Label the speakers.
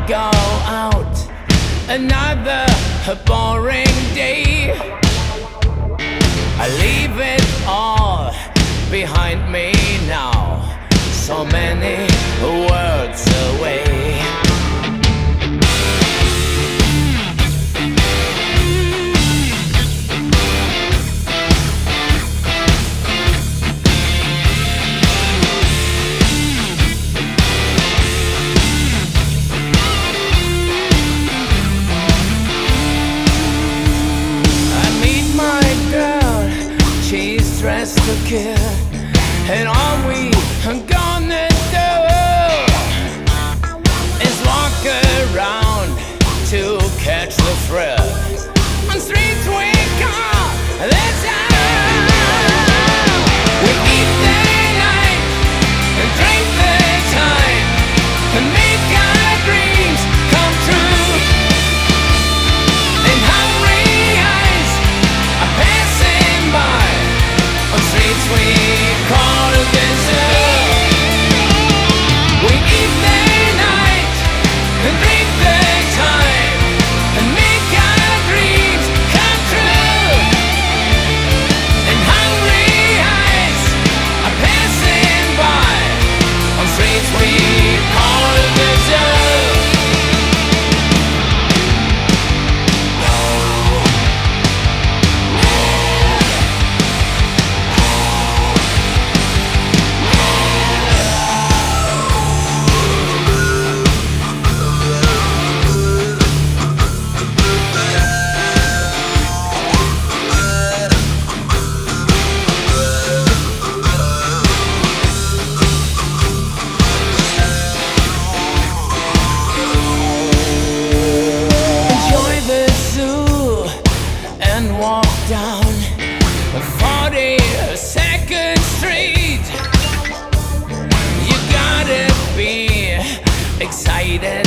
Speaker 1: go out another boring day. I leave it all behind me now, so many worlds away. She's dressed to kill, and all we are gonna do is walk around to catch the thrill on streets we call the town. We eat the night and drink the time and make our dreams come true. And hungry eyes are passing by on streets we call the zoo. We eat the night and drink the time and make our dreams come true. And hungry eyes are passing by on streets we call the zoo. Walk down 42nd Street. You gotta be excited